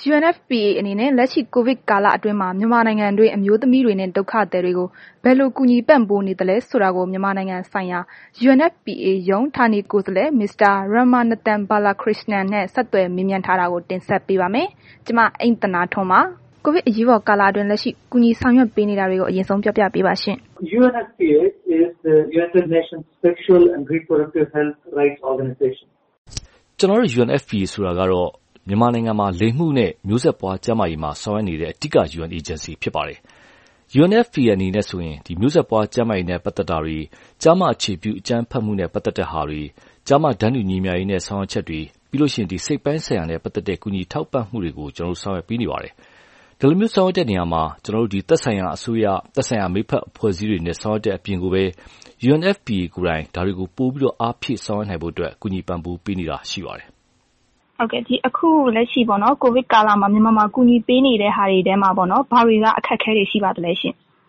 UNFPA အနေနဲ့လက်ရှိကိုဗစ်ကာလအတွင်းမှာမြန်မာနိုင်ငံတွင်းအမျိုးသမီးတွေနဲ့ဒုက္ခသည်တွေကိုဘယ်လိုကူညီပံ့ပိုးနေသလဲဆိုတာကိုမြန်မာနိုင်ငံဆိုင်ရာ UNFPA ရုံးဌာနေကိုယ်စားလှယ် Mr. Ramanathan Balakrishnan နဲ့ဆက်သွယ်မေးမြန်းထားတာကိုတင်ဆက်ပေးပါမယ်။ကျွန်မအိမ့်သနာထွန်းပါ။ကိုဗစ်အရေးပေါ်ကာလအတွင်းလက်ရှိကူညီဆောင်ရွက်ပေးနေတာတွေကိုအရင်ဆုံးပြောပြပေးပါရှင်။ UNFPA is the United Nations Sexual and Reproductive Health Rights Organization. ကျွန်တော်တို့ UNFPA ဆိုတာကတော့မြန်မာနိုင်ငံမှာလိင်မှုနဲ့မျိုးဆက်ပွားကျန်းမာရေးမှာဆောင်ရွက်နေတဲ့အဓိက UN agency ဖြစ်ပါတယ်။ UNFPA အနေနဲ့ဆိုရင်ဒီမျိုးဆက်ပွားကျန်းမာရေးနဲ့ပတ်သက်တာတွေကျန်းမာအခြေပြုအကြမ်းဖက်မှုနဲ့ပတ်သက်တဲ့ဟာတွေကျန်းမာတန်းတူညီမျှရေးနဲ့ဆောင်ရွက်ချက်တွေပြီးလို့ရှိရင်ဒီစိတ်ပိုင်းဆိုင်ရာနဲ့ပတ်သက်တဲ့ကူညီထောက်ပံ့မှုတွေကိုကျွန်တော်တို့ဆောင်ရွက်ပေးနေပါတယ်။ဒီလိုမျိုးဆောင်ရွက်တဲ့နေရာမှာကျွန်တော်တို့ဒီသက်ဆိုင်ရာအစိုးရသက်ဆိုင်ရာမိဖက်အဖွဲ့အစည်းတွေနဲ့ဆောင်ရွက်တဲ့အပြင်ကိုပဲ UNFPA ကိုယ်တိုင်ဒါတွေကိုပို့ပြီးတော့အားဖြည့်ဆောင်ရွက်နိုင်ဖို့အတွက်ကူညီပံ့ပိုးပေးနေတာရှိပါတယ်။ဟုတ်ကဲ့ဒီအခုလက်ရှိပေါ့နော်ကိုဗစ်ကာလမှာမြန်မာမှာကူညီပေးနေတဲ့ဟာတွေထဲမှာပေါ့နော်ဘာတွေကအခက်အခဲတွေရှိပါသလဲရှင်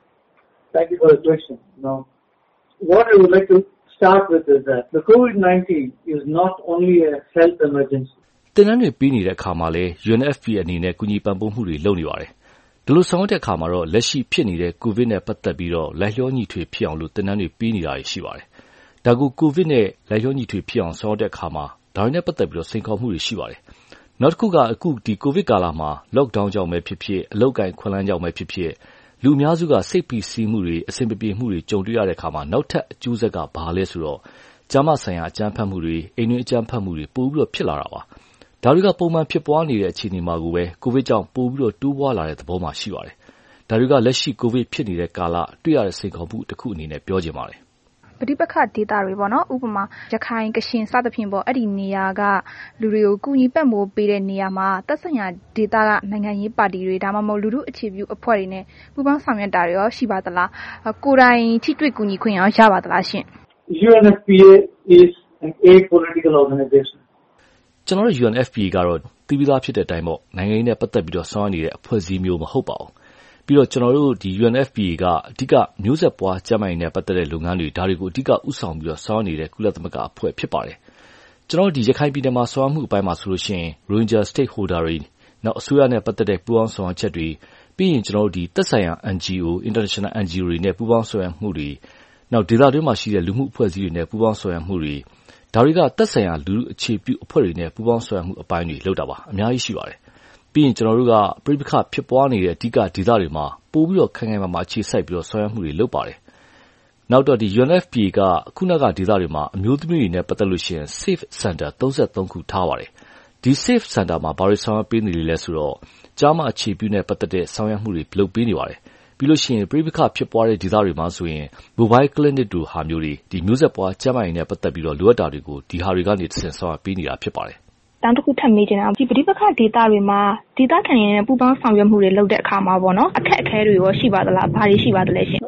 Thank you for the question. Now, what I would like to start with is that the COVID-19 is not only a health emergency. တင်နန်းတွေပြီးနေတဲ့အခါမှာလဲ UNFPA အနေနဲ့ကူညီပံ့ပိုးမှုတွေလုပ်နေပါတယ်။ဒီလိုဆောင်ရွက်တဲ့အခါမှာတော့လက်ရှိဖြစ်နေတဲ့ကိုဗစ်နဲ့ပတ်သက်ပြီးတော့လိုက်လျောညီထွေဖြစ်အောင်လို့တင်နန်းတွေပြီးနေတာရှိပါတယ်။ဒါကိုကိုဗစ်နဲ့လိုက်လျောညီထွေဖြစ်အောင်ဆောင်ရွက်တဲ့အခါမှာဒါတွေနဲ့ပတ်သက်ပြီးတော့စိန်ခေါ်မှုတွေရှိပါတယ်။နောက်တစ်ခုကအခုဒီကိုဗစ်ကာလမှာ lockdown ကြောင့်ပဲဖြစ်ဖြစ်အလုပ်ကိုင်ခွင့်လန်းကြောင့်ပဲဖြစ်ဖြစ်လူအများစုကစိတ်ပီစီးမှုတွေအဆင်ပြေမှုတွေကြုံတွေ့ရတဲ့အခါမှာနောက်ထပ်အကျိုးဆက်ကဘာလဲဆိုတော့ကျန်းမာဆိုင်ရာအကြမ်းဖက်မှုတွေအိမ်တွင်းအကြမ်းဖက်မှုတွေပိုပြီးတော့ဖြစ်လာတာပါ။ဒါတွေကပုံမှန်ဖြစ်ပွားနေတဲ့အခြေအနေမှာကိုပဲကိုဗစ်ကြောင့်ပိုပြီးတော့တိုးပွားလာတဲ့သဘောမှရှိပါတယ်။ဒါတွေကလက်ရှိကိုဗစ်ဖြစ်နေတဲ့ကာလတွေ့ရတဲ့စိန်ခေါ်မှုတစ်ခုအနေနဲ့ပြောချင်ပါတယ်။ပဋိပက္ခဒေသတွေပေါ့နော်ဥပမာရခိုင်ကရှင်စသဖြင့်ပေါ့အဲ့ဒီနေရာကလူတွေကိုကူညီပံ့ပိုးပေးတဲ့နေရာမှာသက်ဆိုင်ရာဒေသကနိုင်ငံရေးပါတီတွေဒါမှမဟုတ်လူထုအခြေပြုအဖွဲ့တွေနဲ့ပူးပေါင်းဆောင်ရွက်တာတွေရောရှိပါသလားကိုယ်တိုင်ထိတွေ့ကူညီခွင့်ရောရပါသလားရှင် UNFPA is an apolitical organization. ကျွန်တော်တို့ UNFPA ကတော့တည်ပြီးသားဖြစ်တဲ့အတိုင်းပေါ့နိုင်ငံရေးနဲ့ပတ်သက်ပြီးတော့ဆောင်ရွက်နေတဲ့အဖွဲ့အစည်းမျိုးမဟုတ်ပါဘူး။ပြီးတော့ကျွန်တော်တို့ဒီ UNFPA ကအဓိကမျိုးဆက်ပွားကျန်းမာရေးနဲ့ပတ်သက်တဲ့လုပ်ငန်းတွေဒါတွေကိုအဓိကဥဆောင်ပြီးတော့ဆောင်ရွက်နေတဲ့ကုလသမဂ္ဂအဖွဲ့ဖြစ်ပါတယ်။ကျွန်တော်တို့ဒီရခိုင်ပြည်နယ်မှာဆောင်ရွက်မှုအပိုင်းမှာဆိုလို့ရှိရင် Ranger Stakeholder တွေနောက်အစိုးရနဲ့ပတ်သက်တဲ့ပူးပေါင်းဆောင်ရွက်ချက်တွေပြီးရင်ကျွန်တော်တို့ဒီသက်ဆိုင်ရာ NGO International NGO တွေနဲ့ပူးပေါင်းဆောင်ရွက်မှုတွေနောက်ဒေသတွင်းမှာရှိတဲ့လူမှုအဖွဲ့အစည်းတွေနဲ့ပူးပေါင်းဆောင်ရွက်မှုတွေဒါတွေကသက်ဆိုင်ရာလူထုအခြေပြုအဖွဲ့တွေနဲ့ပူးပေါင်းဆောင်ရွက်မှုအပိုင်းတွေလုပ်တာပါအများကြီးရှိပါတယ်။ပြီးရင်ကျွန်တော်တို့ကပြိပခဖြစ်ပွားနေတဲ့အဓိကဒေသတွေမှာပို့ပြီးတော့ခိုင်ခိုင်မာမာအခြေစိုက်ပြီးတော့ဆောင်ရွက်မှုတွေလုပ်ပါတယ်။နောက်တော့ဒီ UNFPA ကခုနကဒေသတွေမှာအမျိုးသမီးတွေနဲ့ပတ်သက်လို့ရှိရင် Safe Center 33ခုထားပါတယ်။ဒီ Safe Center မှာဘာတွေဆောင်ရွက်ပေးနေလဲဆိုတော့ကြားမအခြေပြုနဲ့ပတ်သက်တဲ့ဆောင်ရွက်မှုတွေလုပ်ပေးနေပါတယ်။ပြီးလို့ရှိရင်ပြိပခဖြစ်ပွားတဲ့ဒေသတွေမှာဆိုရင် Mobile Clinic တို့ဟာမျိုးတွေဒီမျိုးဆက်ပွားကျန်းမာရေးနဲ့ပတ်သက်ပြီးတော့လိုအပ်တာတွေကိုဒီဟာတွေကနေတစ်ဆင့်ဆောင်ရွက်ပေးနေတာဖြစ်ပါတယ်။တောင်တစ်ခုထပ်မေးချင်တာဒီပဋိပက္ခဒေသတွေမှာဒေသခံတွေနဲ့ပူးပေါင်းဆောင်ရွက်မှုတွေလုပ်တဲ့အခါမှာပေါ့နော်အခက်အခဲတွေရောရှိပါသလားဘာတွေရှိပါသလဲရှင်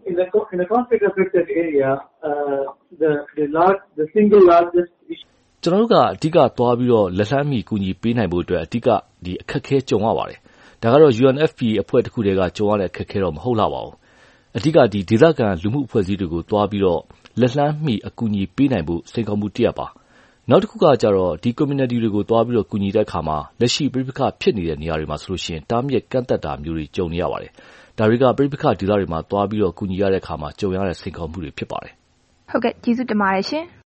In the conflict affected area the single largest issue ကျွန်တော်တို့ကအဓိကသွားပြီးတော့လက်လှမ်းမီကူညီပေးနိုင်ဖို့အတွက်အဓိကဒီအခက်အခဲကြုံရပါတယ်။ဒါကတော့ UNFPA အဖွဲ့တစ်ခုတည်းကကြုံရတဲ့အခက်အခဲတော့မဟုတ်လားပါဘူး။အဓိကဒီဒေသခံလူမှုအဖွဲ့အစည်းတွေကိုသွားပြီးတော့လက်လှမ်းမီအကူအညီပေးနိုင်ဖို့စိန်ခေါ်မှုတစ်ရပ်ပါ။နောက်တစ်ခုကကြတော့ဒီ community တွေကိုသွားပြီးတော့ကူညီတဲ့အခါမှာလက်ရှိပြိပခဖြစ်နေတဲ့နေရာတွေမှာဆိုလို့ရှိရင်တားမြစ်ကန့်သက်တာမျိုးတွေကြုံနေရပါတယ်။ဒါတွေကပြိပခဒေသတွေမှာသွားပြီးတော့ကူညီရတဲ့အခါမှာကြုံရတဲ့စိန်ခေါ်မှုတွေဖြစ်ပါတယ်။ဟုတ်ကဲ့ကျေးဇူးတင်ပါတယ်ရှင်။